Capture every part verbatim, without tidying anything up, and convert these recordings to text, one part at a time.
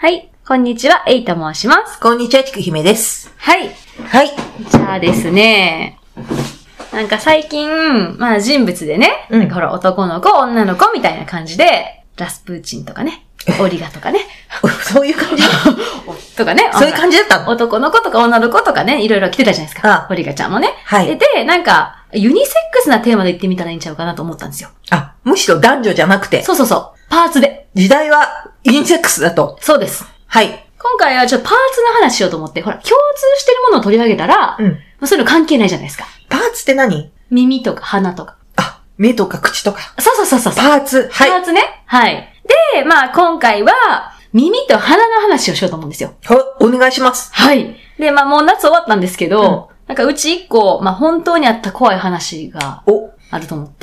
はい、こんにちは、エイと申します。 こんにちは、ちくひめです。 はい。 はい。 じゃあですね、なんか最近、まあ人物でね、うん、なんかほら男の子、女の子みたいな感じで、ラスプーチンとかね、オリガとかね。 そういう感じとかね。 そういう感じだったの？ 男の子とか女の子とかね、いろいろ来てたじゃないですか。ああオリガちゃんもね。はい。で、なんか、ユニセックスなテーマで言ってみたらいいんちゃうかなと思ったんですよ。 あ、むしろ男女じゃなくて。 そうそうそう。パーツで。 時代はユニセックスだと。 そうです。 はい。 今回はちょっとパーツの話しようと思って、ほら、共通してるものを取り上げたら、うん。そういうの関係ないじゃないですか。 パーツって何？ 耳とか鼻とか。 あ、目とか口とか。 そうそうそうそう。 パーツ。 はい。パーツね。はい。で、まあ今回は、耳と鼻の話をしようと思うんですよ。 は、お願いします。 はい。で、まあもう夏終わったんですけど、うん、なんかうち一個、まあ本当にあった怖い話があると思って、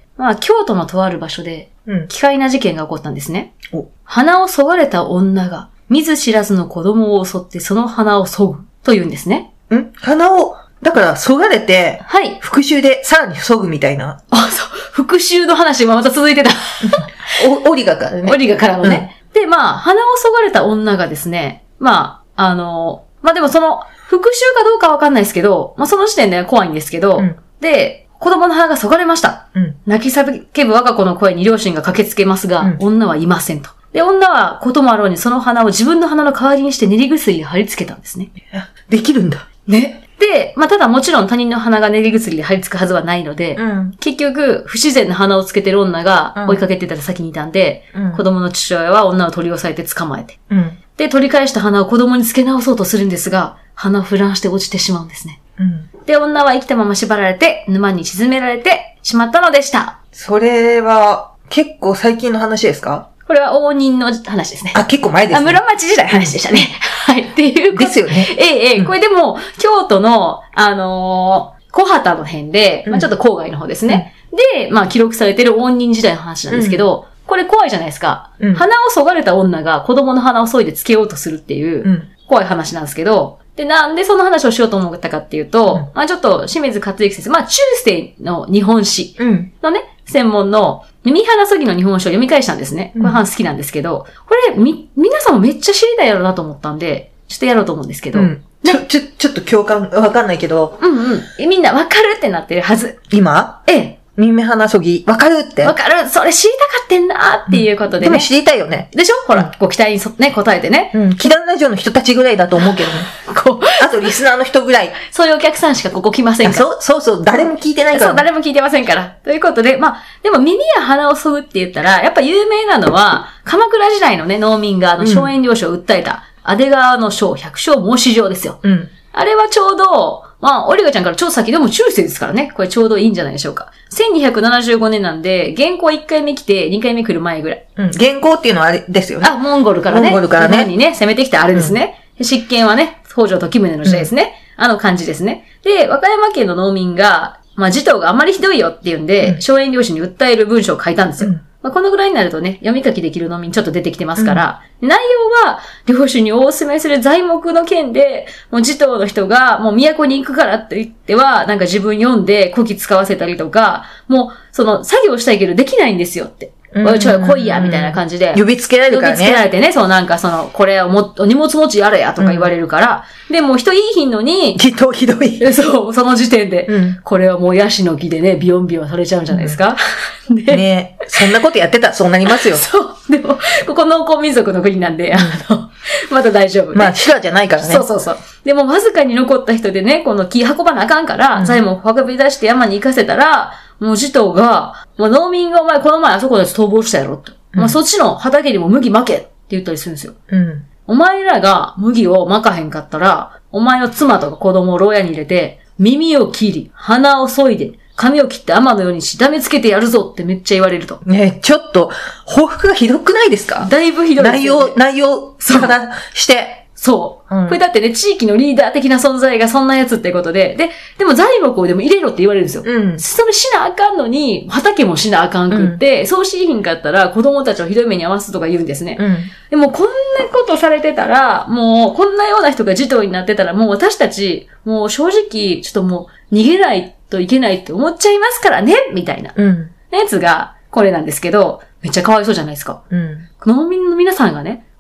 まあ京都のとある場所で、奇怪な事件が起こったんですね。お鼻をそがれた女が、見ず知らずの子供を襲ってその鼻をそぐと言うんですね。 ん鼻を、だからそがれて、はい。復讐でさらにそぐみたいな。 あ、そう。復讐の話がまた続いてた。 お、オリガからね。 オリガからのね。うん、で、まあ、鼻をそがれた女がですね、まあ、あの、まあでもその、復讐かどうかわかんないですけど、まあその時点では怖いんですけど、うん、で、子供の鼻がそがれました。うん、泣き叫ぶ我が子の声に両親が駆けつけますが、うん、女はいませんと。で、女はこともあろうにその鼻を自分の鼻の代わりにして練り薬で貼り付けたんですね。 できるんだ。 ね。で、まあ、ただもちろん他人の鼻が練り薬で貼り付くはずはないので、うん、結局、不自然な鼻をつけてる女が追いかけてたら先にいたんで、うん、子供の父親は女を取り押さえて捕まえて、うん、で、取り返した鼻を子供につけ直そうとするんですが、鼻をフランして落ちてしまうんですね。うん、で、女は生きたまま縛られて、沼に沈められてしまったのでした。 それは、結構最近の話ですか？ これは応仁の話ですね。 あ、結構前ですね。 あ、室町時代の話でしたね。はい。っていうこと。 ですよね。 ええ、ええ、これでも、京都の、あのー、小畑の辺で、まあちょっと郊外の方ですね。うん、で、まあ記録されてる応仁時代の話なんですけど、うん、これ怖いじゃないですか。うん、鼻をそがれた女が子供の鼻を削いでつけようとするっていう、怖い話なんですけど、で、なんでその話をしようと思ったかっていうと、うん、まあちょっと清水克之先生、まあ中世の日本史のね、うん、専門の耳鼻そぎの日本史を読み返したんですね。これ話好きなんですけど、これ、み、皆さんもめっちゃ知りたいやろうなと思ったんで、ちょっとやろうと思うんですけど。うん、 ちょ、ちょ、ちょっと共感わかんないけど。 うんうん。みんなわかるってなってるはず。 今？ ええ。 耳鼻そぎ、わかるって。 わかる。それ知りたかってんなっていうことでね。うん、 でも知りたいよね。 でしょ？ほら、ご期待にそね、答えてね。 うん。キダンラジオの人たちぐらいだと思うけどね。こう。あとリスナーの人ぐらい。 そういうお客さんしかここ来ませんから。 そう、そうそう、誰も聞いてないから、ね。 そう、誰も聞いてませんから。ということで、まあ、でも耳や鼻をそぐって言ったら、やっぱ有名なのは、鎌倉時代のね、農民があの、荘園領主を訴えた、阿出川の章百姓申し状ですよ。うん。あれはちょうど、まあ、オリガちゃんから超先でも中世ですからね。これちょうどいいんじゃないでしょうか。せんにひゃくななじゅうごねんなんで、原稿いっかいめ来て、にかいめ来る前ぐらい。 うん。原稿っていうのはあれですよね。 あ、モンゴルからね。 モンゴルからね。 日本にね、攻めてきたあれですね。うん、執権はね、北条時宗の時代ですね。うん、あの感じですね。で、和歌山県の農民が、まあ、持統があんまりひどいよっていうんで、荘園領主に訴える文章を書いたんですよ。うんまあ、このぐらいになるとね、読み書きできる農民ちょっと出てきてますから、うん、内容は、領主にお勧めする材木の件で、もう持統の人が、もう都に行くからって言っては、なんか自分読んで古希使わせたりとか、もう、その、作業したいけどできないんですよって。おいちょい来いや、みたいな感じで。 呼びつけられるからね。 呼びつけられてね、そうなんかその、これをも、お荷物持ちやれやとか言われるから、うん、で、もう人いいひんのに、 ひどいひどい。 そう、その時点で、うん、これはもうヤシの木でね、ビヨンビヨンされちゃうんじゃないですか。 うん、ねねそんなことやってたらそうなりますよ。 そう。でも、ここ農耕民族の国なんで、あの、まだ大丈夫、ね。 まあ、修羅じゃないからね。 そうそうそう。でも、わずかに残った人でね、この木運ばなあかんから、うん、材木運び出して山に行かせたら、もう持統が、もう農民がお前この前あそこで逃亡したやろと。うん、まあ、そっちの畑にも麦巻けって言ったりするんですよ。うん。お前らが麦を巻かへんかったら、お前の妻とか子供を牢屋に入れて、耳を切り、鼻を削いで、髪を切って天のようにし痛めつけてやるぞってめっちゃ言われると。 ねえ、ちょっと、報復がひどくないですか？ だいぶひどいですよ、 ね。内容、内容、からして。 そう、うん。これだってね、地域のリーダー的な存在がそんなやつってことで、で、でも材木をでも入れろって言われるんですよ。うん。それしなあかんのに、畑もしなあかんくって、うん、そうしひんかったら子供たちをひどい目に遭わすとか言うんですね。うん。でもこんなことされてたら、もうこんなような人が児童になってたら、もう私たち、もう正直、ちょっともう逃げないといけないって思っちゃいますからね、みたいな。うん。やつが、これなんですけど、めっちゃかわいそうじゃないですか。うん。農民の皆さんがね、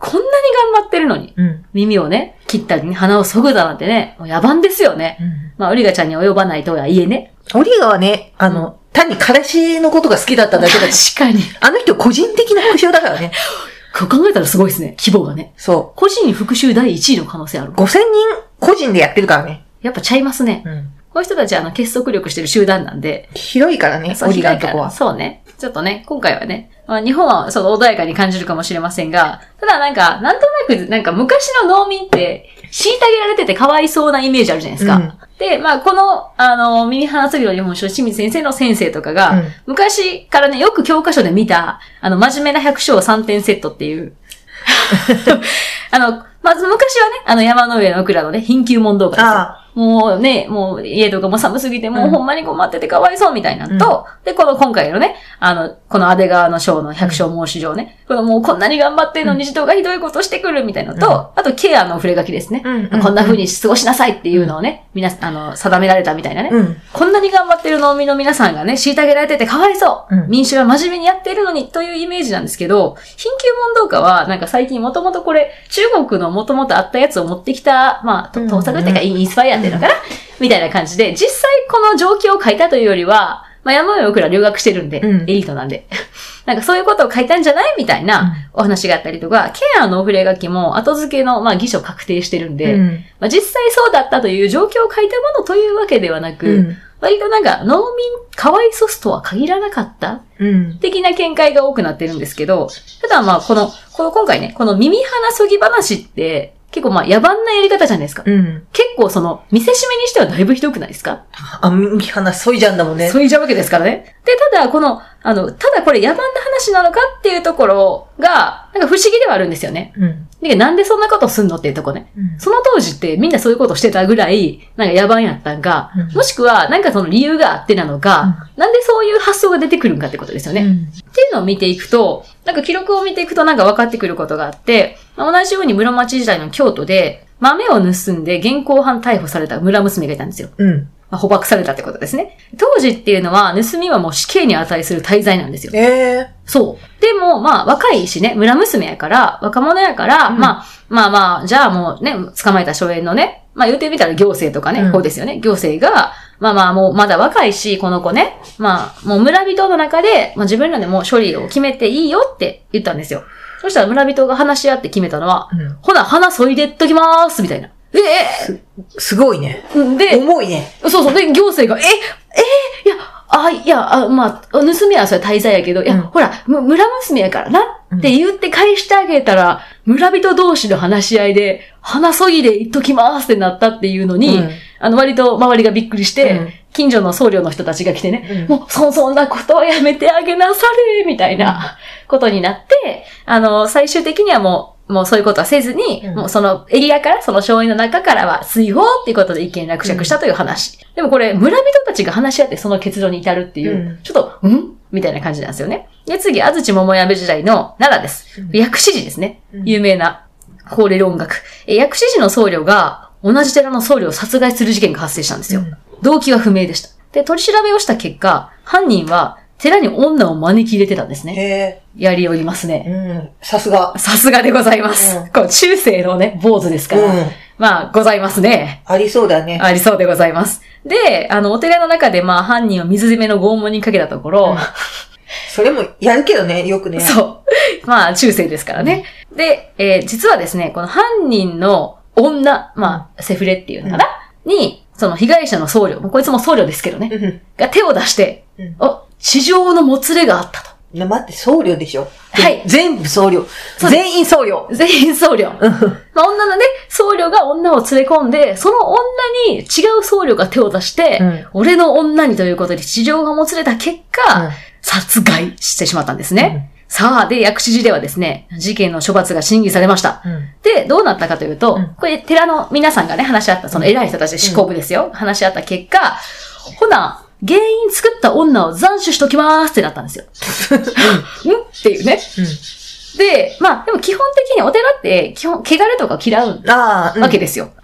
こんなに頑張ってるのに、うん、耳をね、切ったりね、鼻をそぐだなんてね、もう野蛮ですよね。うん、まあ、オリガちゃんに及ばないとはいえね。 オリガはね、あの、うん、単に彼氏のことが好きだっただけだ。 確かに。 あの人個人的な復讐だからね。 こう考えたらすごいですね。規模がね。 そう。 個人復讐第一位の可能性ある。 ごせんにん個人でやってるからね。 やっぱちゃいますね。うん。こういう人たちはあの結束力してる集団なんで。 広いからね、オリガのとこは。 そうね。ちょっとね、今回はね、まあ、日本はその穏やかに感じるかもしれませんが、ただなんか、なんとなく、なんか昔の農民って、虐げられててかわいそうなイメージあるじゃないですか。うん、で、まあ、この、あの、耳鼻つぎの日本書、清水先生の先生とかが、うん、昔からね、よく教科書で見た、あの、真面目な百姓さんてんセットっていう、あの、まず昔はね、あの山の上の蔵のね、貧窮問答家ですよ。もうね、もう家とかも寒すぎて、もうほんまに困っててかわいそうみたいなのと、うん、で、この今回のね、あの、この安倍川の章の百姓申し状ね、このもうこんなに頑張ってんのに児童がひどいことしてくるみたいなのと、うん、あとケアの触れ書きですね、うん。こんな風に過ごしなさいっていうのをね、みな、あの、定められたみたいなね。うん、こんなに頑張ってる農民の皆さんがね、虐げられててかわいそう。うん、民衆は真面目にやっているのにというイメージなんですけど、貧窮問答家はなんか最近もともとこれ、中国のもともとあったやつを持ってきた、まあ、盗作っていうかインスパイアっていうのかな、みたいな感じで、実際この状況を書いたというよりは、まあ、山上僕ら留学してるんで、うん、エリートなんで。なんかそういうことを書いたんじゃないみたいなお話があったりとか、うん、ケアの触れ書きも後付けの、まあ、偽書確定してるんで、うん、まあ、実際そうだったという状況を書いたものというわけではなく、うん、割となんか農民かわいそすとは限らなかった、うん、的な見解が多くなってるんですけど、ただまあこの、この今回ね、この耳鼻そぎ話って、結構まあ野蛮なやり方じゃないですか。うん、結構その見せしめにしてはだいぶひどくないですか？ あ、耳鼻そいじゃんだもんね。 そいじゃうわけですからね。で、ただこの、あの、ただこれ野蛮な話なのかっていうところが、なんか不思議ではあるんですよね。うん、で、なんでそんなことすんのっていうとこね、うん。その当時ってみんなそういうことしてたぐらい、なんか野蛮やったんか、うん、もしくはなんかその理由があってなのか、うん、なんでそういう発想が出てくるんかってことですよね。うん、っていうのを見ていくと、なんか記録を見ていくとなんか分かってくることがあって、まあ、同じように室町時代の京都で、豆を盗んで現行犯逮捕された村娘がいたんですよ。うん。まあ、捕獲されたってことですね。当時っていうのは、盗みはもう死刑に値する大罪なんですよ。 ええー。 そう。でも、まあ、若いしね、村娘やから、若者やから、うん、まあ、まあまあ、じゃあもうね、捕まえた荘園のね、まあ言ってみたら行政とかね、うん、こうですよね。行政が、まあまあもうまだ若いし、この子ね、まあ、もう村人の中で、まあ自分らでもう処理を決めていいよって言ったんですよ。そしたら村人が話し合って決めたのは、うん、ほな、鼻そいでっときまーす、みたいな。ええー、す、すごいね。 で、 重いね。 そうそう。で、行政が、え、えー、いや、あ、いや、あまあ、盗みはそれ大罪やけど、いや、うん、ほら、村娘やからなって言って返してあげたら、うん、村人同士の話し合いで、鼻そぎで言っときますってなったっていうのに、うん、あの、割と周りがびっくりして、うん、近所の僧侶の人たちが来てね、うん、もう、そ、そんなことはやめてあげなされ、みたいなことになって、あの、最終的にはもう、もうそういうことはせずに、うん、もうそのエリアから、その荘園の中からは追放っていうことで一件落着したという話。うん、でもこれ、村人たちが話し合ってその結論に至るっていう、うん、ちょっと、んみたいな感じなんですよね。で、次、安土桃山時代の奈良です。うん、薬師寺ですね。有名な、法令音楽。薬師寺の僧侶が、同じ寺の僧侶を殺害する事件が発生したんですよ。うん、動機は不明でした。で、取り調べをした結果、犯人は、寺に女を招き入れてたんですね。へー。やりおりますね。 うん。さすが。 さすがでございます。うん、こう中世のね、坊主ですから。うん、まあ、ございますね。 ありそうだね。 ありそうでございます。で、あの、お寺の中でまあ、犯人を水攻めの拷問にかけたところ、うん、 それもやるけどね、よくね。 そう。まあ、中世ですからね。うん、で、えー、実はですね、この犯人の女、まあ、セフレっていうのかな、うん、に、その被害者の僧侶、こいつも僧侶ですけどね、うん、が手を出して、うん、お、地上のもつれがあったと。 いや、待って、僧侶でしょ？ はい。 全部僧侶。全員僧侶。 全員僧侶。まあ、女のね、僧侶が女を連れ込んで、その女に違う僧侶が手を出して、うん、俺の女にということで地上がもつれた結果、うん、殺害してしまったんですね。うん、さあ、で、薬師寺ではですね、事件の処罰が審議されました。うん、で、どうなったかというと、うん、これ、寺の皆さんがね、話し合った、その偉い人たちで執行部ですよ。うん、話し合った結果、ほな、原因作った女を斬首しときまーすってなったんですよ。うん、っていうね。うん、で、まあ、でも基本的にお寺って、基本、汚れとか嫌うわけですよ。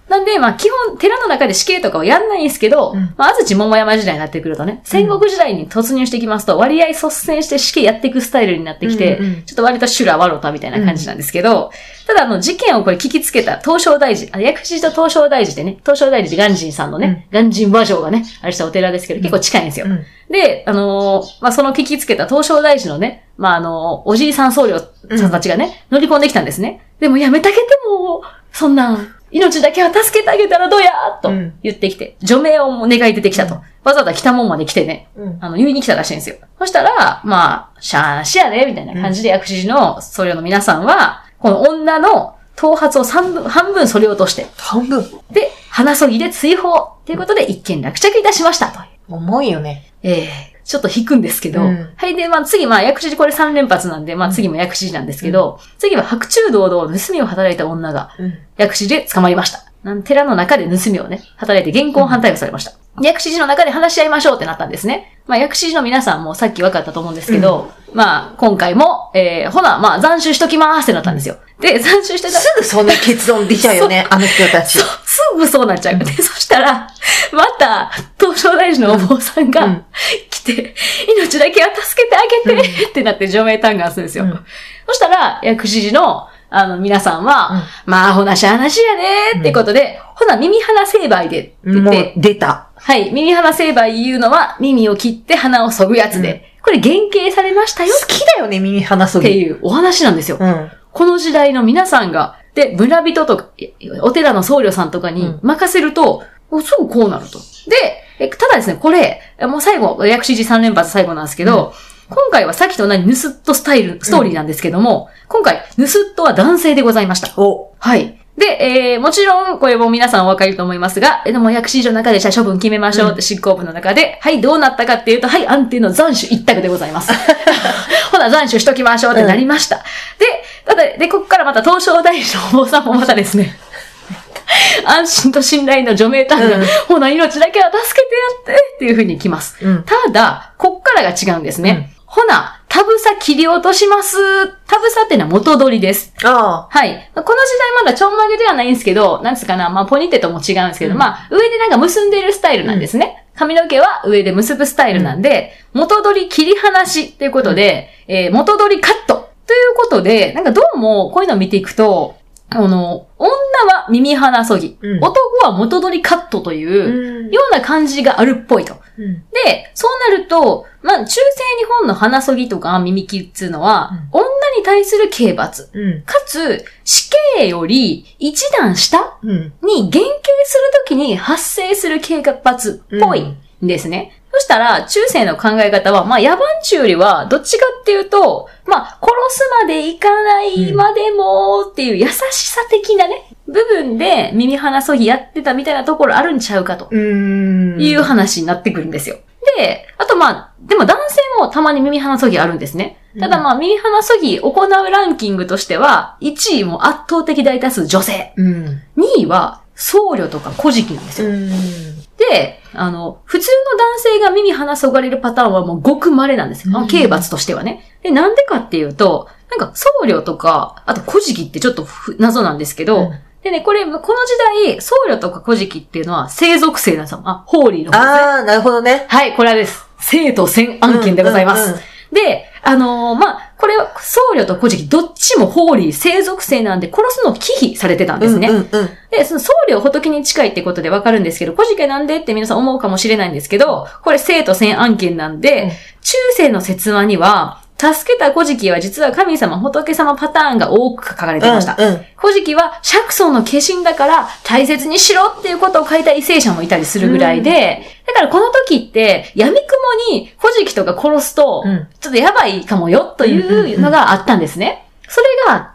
なんで、まあ基本、寺の中で死刑とかはやんないんですけど、うん、まあ安土桃山時代になってくるとね、戦国時代に突入してきますと、割合率先して死刑やっていくスタイルになってきて、うんうん、ちょっと割と修羅ワロタみたいな感じなんですけど、うん、ただあの、事件をこれ聞きつけた東照大寺、あ薬師寺と東照大寺でね、東照大寺鑑真さんのね、うん、鑑真和上がね、あれしたお寺ですけど、結構近いんですよ。うん、で、あのー、まあその聞きつけた東照大寺のね、まああのー、おじいさん僧侶さんたちがね、うん、乗り込んできたんですね。でもやめてあげても、そんな、命だけは助けてあげたらどうやと言ってきて、うん、除名を願い出てきたと。うん、わざわざ来たもんまで来てね、うん、あの、言いに来たらしいんですよ。そしたら、まあ、しゃーなしやね、みたいな感じで薬師寺の僧侶の皆さんは、この女の頭髪を三分、半分剃り落として。 半分で、鼻そぎで追放。ということで一件落着いたしましたと。 重いよね。 ええー。ちょっと引くんですけど、うん、はい。で、まあ次、まあ薬師寺これさん連発なんで、まあ次も薬師寺なんですけど、うん、次は白昼堂々盗みを働いた女が、薬師寺で捕まりました。寺の中で盗みをね、働いて現行犯逮捕されました。うん、薬師寺の中で話し合いましょうってなったんですね。まあ薬師寺の皆さんもさっき分かったと思うんですけど、うん、まあ今回も、えー、ほな、まあ斬首しときまーすってなったんですよ。で、斬首してたら。 すぐそんな結論出ちゃうよね、あの人たち。 そう、すぐそうなっちゃう。で、そしたら、また、東照大寺のお坊さんが来て、うん、命だけは助けてあげて、うん、ってなって除名嘆願するんですよ。うん、そしたら、薬師寺の、あの、皆さんは、うん、まあ、ほなしゃあなしやねってことで、うん、ほな耳鼻成敗でって言って、 もう出た。 はい、耳鼻成敗言うのは耳を切って鼻を削ぐやつで、うん、これ減刑されましたよ。 好きだよね、耳鼻削ぎ。 っていうお話なんですよ。 うん、 この時代の皆さんが、で、村人とか、お寺の僧侶さんとかに任せると、うん、すぐこうなると。で、ただですね、これ、もう最後、薬師寺さん連発最後なんですけど、うん、今回はさっきと同じヌスッとスタイル、ストーリーなんですけども、うん、今回、ヌスッとは男性でございました。 お。 はい。で、えー、もちろん、これも皆さんお分かりと思いますが、でも薬師寺の中でじゃあ処分決めましょうって執行部の中で、うん、はい、どうなったかっていうと、はい、安定の斬首一択でございます。ほな、斬首しときましょうってなりました。うん、で、ただ、で、ここからまた東照大寺のお坊さんもまたですね、安心と信頼の除名嘆願、うん、ほな、命だけは助けてやってっていう風に来ます。うん、ただ、こっからが違うんですね。うん、ほな、タブサ切り落とします。タブサってのは元取りです。 ああ。 はい。この時代まだちょんまげではないんですけど、なんつうかな、まあポニテとも違うんですけど、うん、まあ上でなんか結んでるスタイルなんですね。うん、髪の毛は上で結ぶスタイルなんで、うん、元取り切り離しということで、うん、えー、元取りカットということで、なんかどうもこういうのを見ていくと、あの、女は耳鼻そぎ、うん、男は元取りカットというような感じがあるっぽいと。うん、で、そうなると、まあ、中世日本の鼻そぎとか耳切りっていうのは、うん、女に対する刑罰、うん、かつ死刑より一段下に減刑するときに発生する刑罰っぽいんですね。うん、そしたら、中世の考え方は、まあ、野蛮地よりは、どっちかっていうと、まあ、殺すまでいかないまでもっていう優しさ的なね、部分で耳鼻そぎやってたみたいなところあるんちゃうかという話になってくるんですよ。で、あとまあ、でも男性もたまに耳鼻そぎあるんですね。ただまあ、耳鼻そぎ行うランキングとしては、いちいも圧倒的大多数女性。うん、にいは僧侶とか古事記なんですよ。うんで、あの、普通の男性が耳鼻そがれるパターンはもうごく稀なんですよ。うん、刑罰としてはね。で、なんでかっていうと、なんか僧侶とか、あと古事記ってちょっと謎なんですけど、うんでね、これ、この時代、僧侶とか古事記っていうのは、聖属性なんですよ。あ、ホーリーの方ですね。 ああ、なるほどね。 はい、これはです。聖と仙案件でございます。うんうんうん、で、あのー、まあ、これは、僧侶と古事記、どっちもホーリー、聖属性なんで、殺すのを忌避されてたんですね。うんうんうん、で、その僧侶仏に近いってことでわかるんですけど、古事記なんでって皆さん思うかもしれないんですけど、これ聖と仙案件なんで、うん、中世の説話には、助けた古事記は実は神様、仏様パターンが多く書かれていました。うんうん、古事記は釈尊の化身だから大切にしろっていうことを書いた為政者もいたりするぐらいで、うん、だからこの時って闇雲に古事記とか殺すと、ちょっとやばいかもよというのがあったんですね。それがあって、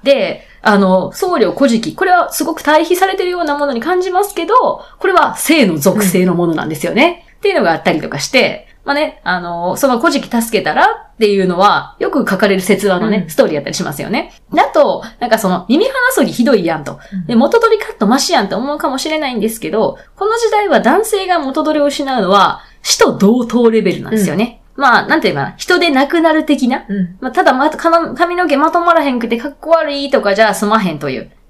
あの、僧侶古事記、これはすごく対比されているようなものに感じますけど、これは聖の属性のものなんですよね。うん、っていうのがあったりとかして、まあね、あの、その古事記助けたらっていうのは、よく書かれる説話のね、うん、ストーリーやったりしますよね。だと、なんかその、耳鼻そぎひどいやんと。で、元取りカットマシやんって思うかもしれないんですけど、この時代は男性が元取りを失うのは、死と同等レベルなんですよね。うん、まあ、なんていうかな、人で亡くなる的な。うん、まあ、ただ、ま、髪の毛まとまらへんくてかっこ悪いとかじゃ済まへんという。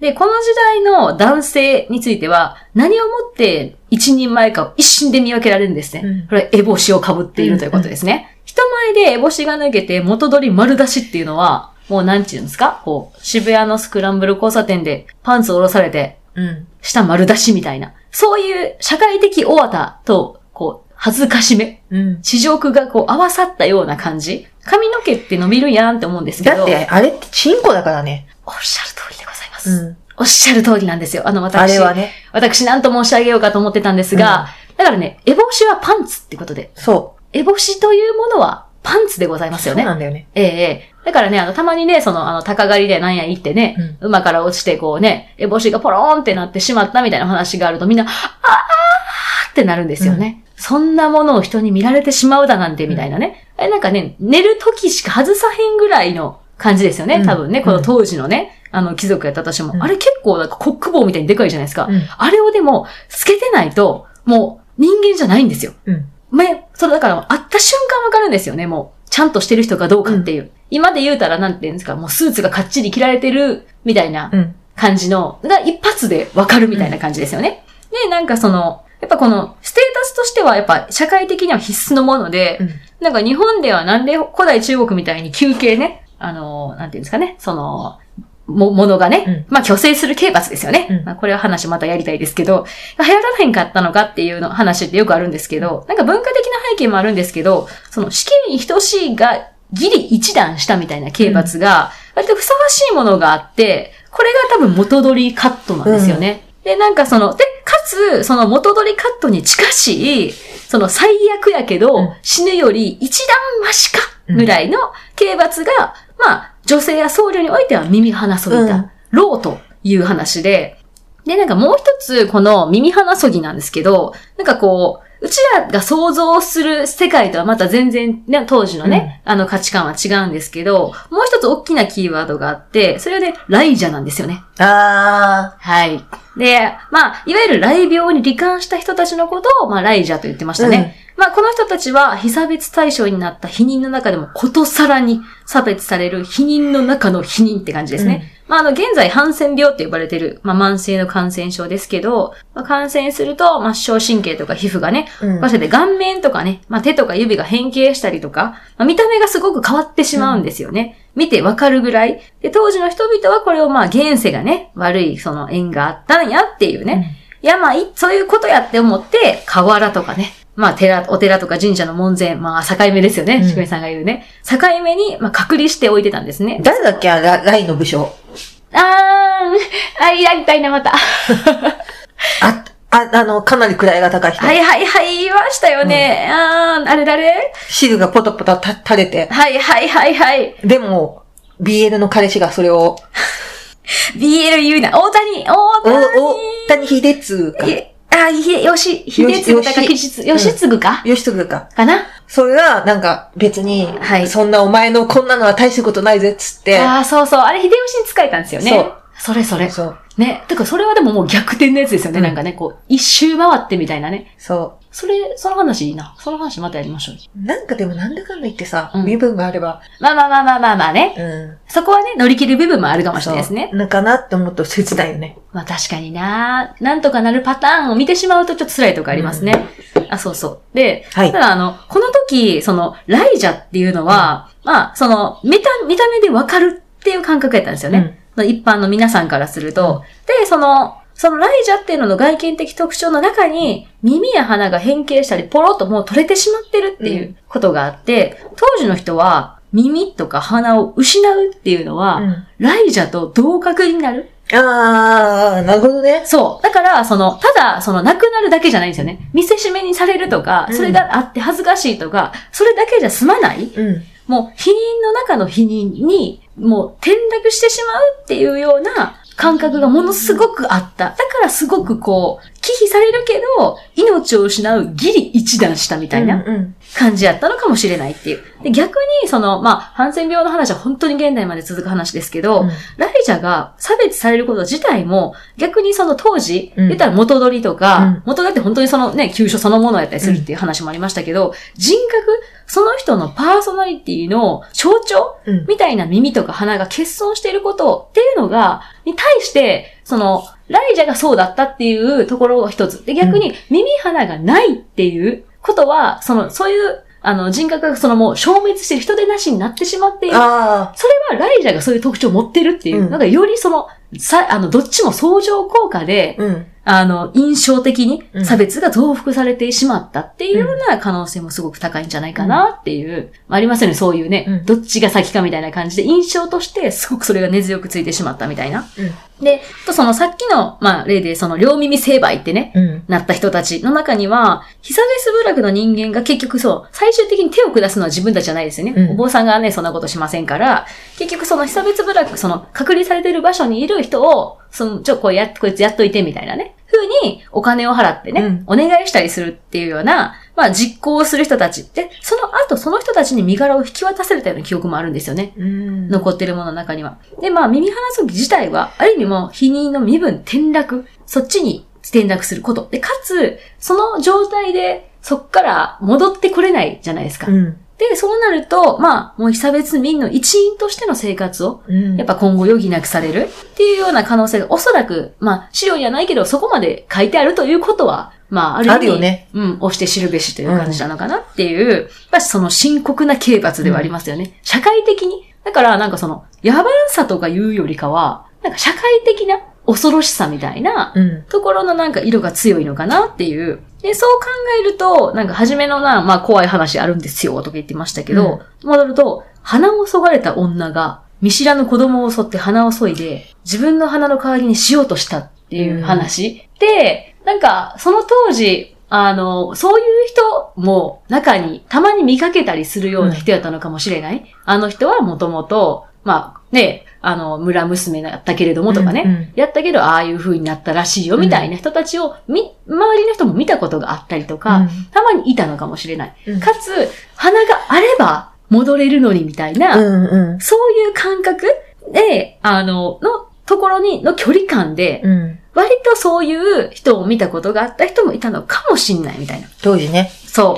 で、この時代の男性については、何をもって一人前かを一瞬で見分けられるんですね。うん、これは烏帽子をかぶっているということですね。うんうん、人前で烏帽子が脱げて元取り丸出しっていうのは、もうなんていうんですかこう、渋谷のスクランブル交差点でパンツを下ろされて、うん、下丸出しみたいな。そういう社会的お綿と、こう、恥ずかしめ。うん。地上がこう合わさったような感じ。髪の毛って伸びるやんって思うんですけど。 だって、あれってチンコだからね。 おっしゃる通りでございます。うん。おっしゃる通りなんですよ。あの、私。 あれはね。 私何と申し上げようかと思ってたんですが、うん、だからね、烏帽子はパンツってことで。 そう。 烏帽子というものはパンツでございますよね。 そうなんだよね。 ええええ。だからね、あの、たまにね、その、あの、高狩りでなんや言ってね、うん、馬から落ちてこうね、烏帽子がポローンってなってしまったみたいな話があるとみんな、あーってなるんですよね。うん、そんなものを人に見られてしまうだなんてみたいなね。うん、なんかね、寝る時しか外さへんぐらいの感じですよね。うん、多分ね、この当時のね、あの、貴族やったとしても、うん、あれ結構なんかコック帽みたいにでかいじゃないですか。うん、あれをでも、透けてないと、もう人間じゃないんですよ。うん。目、それだから会った瞬間わかるんですよね、もう。ちゃんとしてる人かどうかっていう。うん、今で言うたらなんて言うんですか、もうスーツがかっちり着られてるみたいな感じの、が一発でわかるみたいな感じですよね。うん、で、なんかその、やっぱこのステータスとしてはやっぱ社会的には必須のもので、うん、なんか日本ではなんで古代中国みたいに休憩ね、あの、なんていうんですかね、その、も、ものがね、うん、まあ、虚勢する刑罰ですよね。うん、まあ、これは話またやりたいですけど、流行らへんかったのかっていうの話ってよくあるんですけど、なんか文化的な背景もあるんですけど、その死刑に等しいがギリ一段したみたいな刑罰が、割とふさわしいものがあって、これが多分元取りカットなんですよね。うん、で、なんかその、で、かつ、その元取りカットに近しい、その最悪やけど、うん、死ぬより一段マシかぐらいの刑罰が、まあ、女性や僧侶においては耳鼻そぎた、うん、ろうという話で、で、なんかもう一つ、この耳鼻そぎなんですけど、なんかこう、うちらが想像する世界とはまた全然、ね、当時のね、うん、あの価値観は違うんですけど、もう一つ大きなキーワードがあって、それはね、雷邪なんですよね。 あー。 はい。で、まあ、いわゆる雷病に罹患した人たちのことを、まあ、雷邪と言ってましたね。うん、まあ、この人たちは、被差別対象になった否認の中でも、ことさらに差別される否認の中の否認って感じですね。うん、まあ、あの、現在、ハンセン病って呼ばれてる、まあ、慢性の感染症ですけど、まあ、感染すると、末梢神経とか皮膚がね、場所で顔面とかね、まあ、手とか指が変形したりとか、まあ、見た目がすごく変わってしまうんですよね。うん、見てわかるぐらい。で、当時の人々はこれをまあ、現世がね、悪いその縁があったんやっていうね。うん、いや、まあ、そういうことやって思って、河原とかね、まあ、寺、お寺とか神社の門前、まあ、境目ですよね。しくみさんが言うね。境目に、まあ、隔離しておいてたんですね。 誰だっけ、ラ、ライの武将。 あー、あ、やりたいな、また。 あ、あ、あの、かなり位が高い人。 はいはいはい、言いましたよね。うん、あー、あれ誰？ 汁がポトポトた垂れて。 はいはいはいはい。 でも、ビーエル の彼氏がそれを。 ビーエル 言うな。大谷、大谷。 大谷秀次か。 あ、いえ、よし、秀次だか、吉次、吉次か、 うん、吉次か。 かな。 それが、なんか、別に、はい。そんなお前のこんなのは大したことないぜ、っつって。 ああ、そうそう。あれ、秀吉に使えたんですよね。そう。それそれ。そう。ね。てか、それはでももう逆転のやつですよね。うん、なんかね、こう、一周回ってみたいなね。 そう。 それ、その話いいな。その話またやりましょう。 なんかでもなんだかんだ言ってさ、うん、身分があれば。 まあまあまあまあまあまあね。うん。そこはね、乗り切る部分もあるかもしれないですね。 なんかなって思うと切ないよね。 まあ確かにな。なんとかなるパターンを見てしまうとちょっと辛いとこありますね。うん、あ、そうそう。で、はい、ただあの、この時、その、雷邪っていうのは、うん、まあ、その、見た、見た目でわかるっていう感覚やったんですよね。うん、一般の皆さんからすると。うん、で、その、その雷邪っていうのの外見的特徴の中に、耳や鼻が変形したり、ポロッともう取れてしまってるっていうことがあって、うん、当時の人は、耳とか鼻を失うっていうのは、うん、雷邪と同格になる。 ああ、なるほどね。 そう。だから、その、ただ、その、亡くなるだけじゃないんですよね。見せしめにされるとか、それがあって恥ずかしいとか、それだけじゃ済まない。うん、もう、否認の中の否認に、もう、転落してしまうっていうような、感覚がものすごくあった。だからすごくこう、忌避されるけど、命を失うギリ一段したみたいな感じやったのかもしれないっていう。で逆に、その、まあ、ハンセン病の話は本当に現代まで続く話ですけど、うん、ライジャが差別されること自体も、逆にその当時、うん、言ったら元取りとか、うん、元取りって本当にそのね、急所そのものやったりするっていう話もありましたけど、人格その人のパーソナリティの象徴、うん、みたいな耳とか鼻が欠損していることっていうのが、に対して、その、ライジャがそうだったっていうところが一つ。で、逆に耳鼻がないっていうことは、その、そういう、あの、人格がそのもう消滅してる人でなしになってしまっている。あそれはライジャがそういう特徴を持ってるっていう。うん、なんかよりその、さ、あの、どっちも相乗効果で、うん、あの、印象的に差別が増幅されてしまったっていうような可能性もすごく高いんじゃないかなっていう、うん、ありますよね、そういうね、うん、どっちが先かみたいな感じで印象としてすごくそれが根強くついてしまったみたいな。うん、で、とそのさっきの、まあ、例でその両耳成敗ってね、うん、なった人たちの中には、ヒサベス部落の人間が結局そう、最終的に手を下すのは自分たちじゃないですよね。うん、お坊さんがね、そんなことしませんから、結局そのヒサベス部落、その隔離されている場所にいる人を、その、ちょ、こうやっ、こいつやっといてみたいなね。風にお金を払ってね、うん、お願いしたりするっていうような、まあ実行をする人たち。で、その後その人たちに身柄を引き渡されたような記憶もあるんですよね。うん、残ってるものの中には。で、まあ耳鼻そぎ自体は、ある意味も否認の身分転落、そっちに転落すること。で、かつ、その状態でそっから戻ってこれないじゃないですか。うんで、そうなると、まあ、もう被差別民の一員としての生活を、やっぱ今後余儀なくされるっていうような可能性がおそらく、まあ、資料にはないけど、そこまで書いてあるということは、まあ、ある意味、あるよね。うん、押して知るべしという感じなのかなっていう、やっぱりその深刻な刑罰ではありますよね。うん、社会的に。だから、なんかその、野蛮さとか言うよりかは、なんか社会的な恐ろしさみたいなところのなんか色が強いのかなっていう。で、そう考えると、なんか初めのな、まあ怖い話あるんですよとか言ってましたけど、うん、戻ると、鼻を削がれた女が見知らぬ子供を襲って鼻を削いで、自分の鼻の代わりにしようとしたっていう話、うん、で、なんかその当時、あの、そういう人も中にたまに見かけたりするような人やったのかもしれない。うん、あの人はもともと、まあね、あの、村娘だったけれどもとかね、うんうん、やったけど、ああいう風になったらしいよ、みたいな人たちを、み、周りの人も見たことがあったりとか、うん、たまにいたのかもしれない。うん、かつ、鼻があれば戻れるのに、みたいな、うんうん、そういう感覚で、あの、のところに、の距離感で、うん、割とそういう人を見たことがあった人もいたのかもしれない、みたいな。 当時ね。 そう。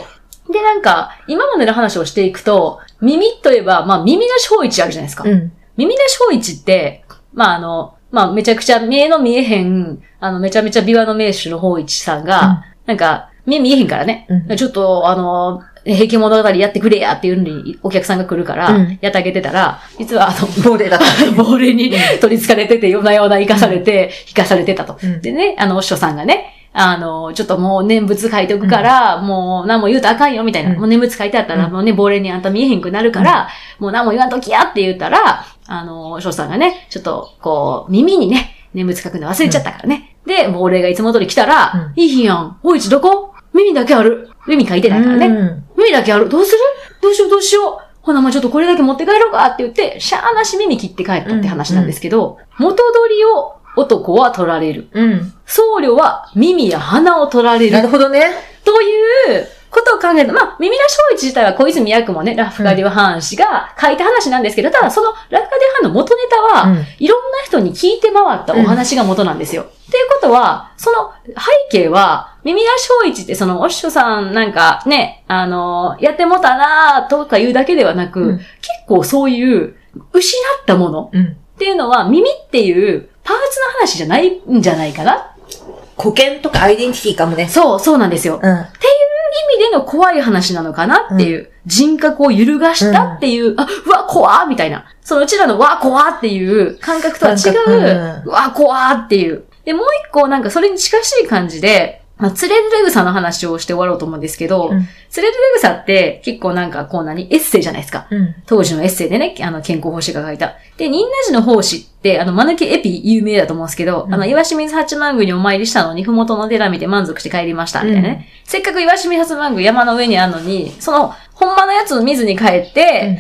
で、なんか、今までの話をしていくと、耳といえば、まあ耳の小一あるじゃないですか。うん耳出し小一って、まああの、まあめちゃくちゃ見えの見えへん、あのめちゃめちゃ琵琶の名手の法一さんが、うん、なんか、目見えへんからね、うん、ちょっとあの、平家物語やってくれやっていうのにお客さんが来るから、うん、やってあげてたら、実はあの、亡霊だった。亡霊に取り憑かれてて、夜な夜な生かされて、引かされてたと。うん、でね、あの、お師匠さんがね、あの、ちょっともう念仏書いておくから、うん、もう何も言うとあかんよ、みたいな。うん、もう念仏書いてあったら、うん、もうね、亡霊にあんた見えへんくなるから、うん、もう何も言わんときやって言ったら、あの、お師匠さんがね、ちょっと、こう、耳にね、念仏書くの忘れちゃったからね。うん、で、亡霊がいつも通り来たら、うん、いい日やん。おいちどこ耳だけある。耳書いてないからね。うん、耳だけある。どうするどうしようどうしよう。ほな、まあちょっとこれだけ持って帰ろうかって言って、しゃーなし耳切って帰ったって話なんですけど、うんうん、元取りを男は取られる。うん、僧侶は耳や鼻を取られる。 なるほどね。 ということを考えると、まあ、耳出し小一自体は小泉役もね、ラフカディオ・ハーン氏が書いた話なんですけど、ただそのラフカディオ・ハーンの元ネタは、うん、いろんな人に聞いて回ったお話が元なんですよ。って、うん、いうことは、その背景は、耳出し小一ってそのお師匠さんなんかね、あの、やってもたなーとか言うだけではなく、うん、結構そういう失ったものっていうのは、耳っていうパーツの話じゃないんじゃないかな。 古典とかアイデンティティかもね。 そう、そうなんですよ。うん、っていう意味での怖い話なのかなっていう、うん、人格を揺るがしたっていう、うん、あ、うわ、怖ってみたいな。そのうちらのわ、怖っていう感覚とは違う、うん、わ、怖っていう。で、もう一個なんかそれに近しい感じで、まあ、ツレルレグサの話をして終わろうと思うんですけど、うん、ツレルレグサって結構なんかこう何エッセイじゃないですか。うん、当時のエッセイでね、あの健康奉仕が書いた。で、仁和寺の奉仕って、あの、マヌケエピ有名だと思うんですけど、うん、あの、岩清水八幡宮にお参りしたのに、ふもとの寺見て満足して帰りました、みたいなね。うん、せっかく岩清水八幡宮山の上にあるのに、その、ほんまのやつを見ずに帰って、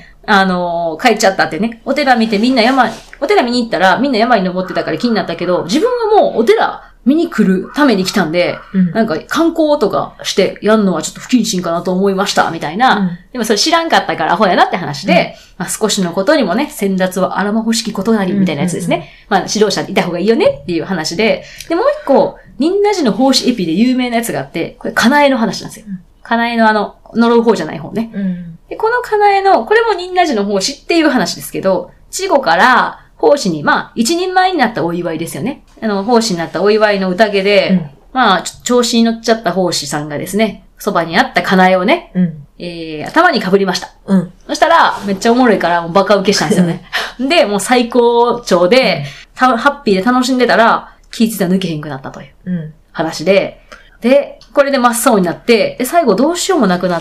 うん、あの、帰っちゃったってね。お寺見てみんな山、お寺見に行ったらみんな山に登ってたから気になったけど、自分はもうお寺、見に来るために来たんで、うん、なんか観光とかしてやんのはちょっと不謹慎かなと思いました、みたいな。うん、でもそれ知らんかったからアホやなって話で、うんまあ、少しのことにもね、先達はあらま欲しきことなり、みたいなやつですね。うんうんうん、まあ指導者いた方がいいよねっていう話で、で、もう一個、仁和寺の奉仕エピで有名なやつがあって、これ、かなえの話なんですよ。かなえのあの、呪う方じゃない方ね。うん、 で、このかなえの、これも仁和寺の奉仕っていう話ですけど、稚児から奉仕に、まあ、一人前になったお祝いですよね。あの、奉仕になったお祝いの宴で、うん、まあ、調子に乗っちゃった奉仕さんがですね、そばにあったかなえをね、うん、えー、頭に被りました。うん、そしたら、めっちゃおもろいから、もうバカ受けしたんですよね。で、もう最高潮で、うん、ハッピーで楽しんでたら、気づいたら抜けへんくなったという話で、うん、で、これで真っ青になって、で、最後どうしようもなくなって、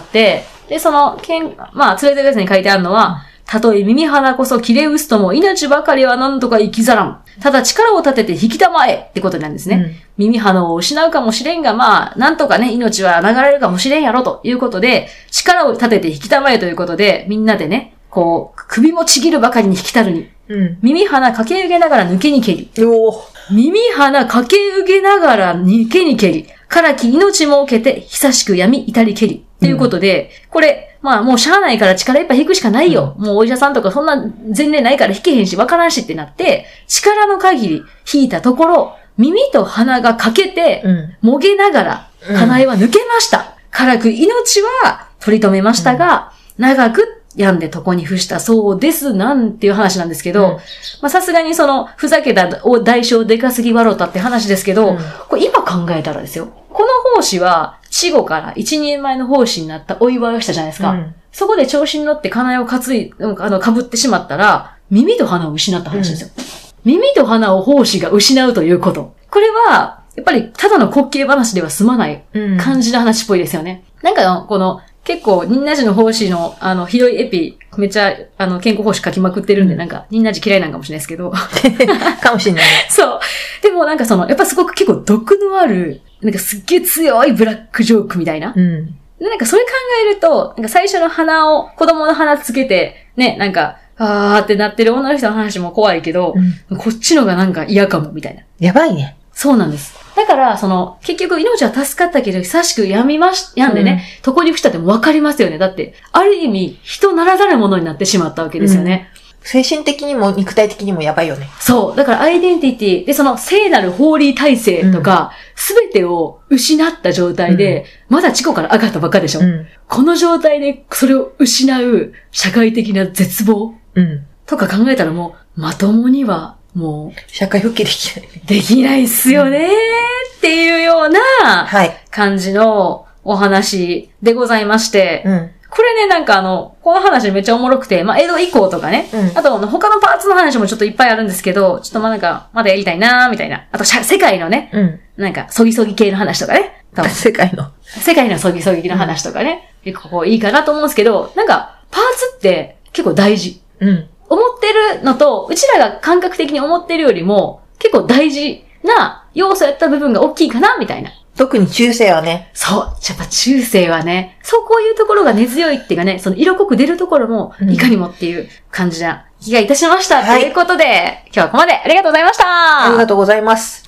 で、その、けん、まあ、連れてるやつに書いてあるのは、たとえ耳鼻こそ切れうすとも、命ばかりは何とか生きざらん。ただ力を立てて引きたまえってことなんですね。うん、耳鼻を失うかもしれんが、まあ、なんとかね、命は流れるかもしれんやろということで、力を立てて引きたまえということで、みんなでね、こう、首もちぎるばかりに引きたるに。うん、耳鼻かけうげながら抜けに蹴り。耳鼻かけうげながら抜けに蹴り。からき命も受けて、久しく闇至り蹴り。ということで、うん、これ、まあもうしゃあないから力いっぱい引くしかないよ。うん、もうお医者さんとかそんな前例ないから引けへんし、わからんしってなって、力の限り引いたところ、耳と鼻が欠けて、うん、もげながら、かなえは抜けました。からく命は取り留めましたが、うん、長く病んで床に伏したそうです、なんていう話なんですけど、うん、まあさすがにその、ふざけた代償でかすぎ笑ったって話ですけど、うん、これ今考えたらですよ。この奉仕は、死後から一人前の奉仕になったお祝いをしたじゃないですか。うん、そこで調子に乗ってかなえを担い、あの、被ってしまったら、耳と鼻を失った話ですよ。うん、耳と鼻を奉仕が失うということ。これは、やっぱりただの滑稽話では済まない感じの話っぽいですよね。うん、なんか、この、結構、仁和寺の奉仕の、あの、ひどいエピ、めっちゃ、あの、健康奉仕書きまくってるんで、うん、なんか、仁和寺嫌いなんかもしれないですけど。 かもしれない。 そう。でもなんかその、やっぱすごく結構毒のある、なんかすっげえ強いブラックジョークみたいな。うん、でなんかそれ考えると、なんか最初の鼻を、子供の鼻つけて、ね、なんか、あーってなってる女の人の話も怖いけど、うん、こっちのがなんか嫌かも、みたいな。 やばいね。 そうなんです。だから、その、結局命は助かったけど、久しく病みまし、病んでね、うん、床に伏したっても分かりますよね。だって、ある意味、人ならざるものになってしまったわけですよね。 うん精神的にも肉体的にもやばいよね。 そう。だからアイデンティティでその聖なるホーリー体制とか、すべ、うん、てを失った状態で、うん、まだ地庫から上がったばっかでしょ、うん。この状態でそれを失う社会的な絶望、うん、とか考えたらもう、まともにはもう、 社会復帰できない。 できないっすよねーっていうような感じのお話でございまして、うんこれね、なんかあの、この話めっちゃおもろくて、まあ、江戸以降とかね、うん、あと他のパーツの話もちょっといっぱいあるんですけど、ちょっとまあなんか、まだやりたいなーみたいな。あと、世界のね、うん、なんか、そぎそぎ系の話とかね。 世界の。 世界のそぎそぎの話とかね。うん、結構こういいかなと思うんですけど、なんか、パーツって結構大事。うん。思ってるのと、うちらが感覚的に思ってるよりも、結構大事な要素やった部分が大きいかな、みたいな。 特に中世はね。 そう。やっぱ中世はね、そうこういうところが根強いっていうかね、その色濃く出るところも、いかにもっていう感じな気がいたしました。うん、ということで、今日はここまでありがとうございました。 ありがとうございます。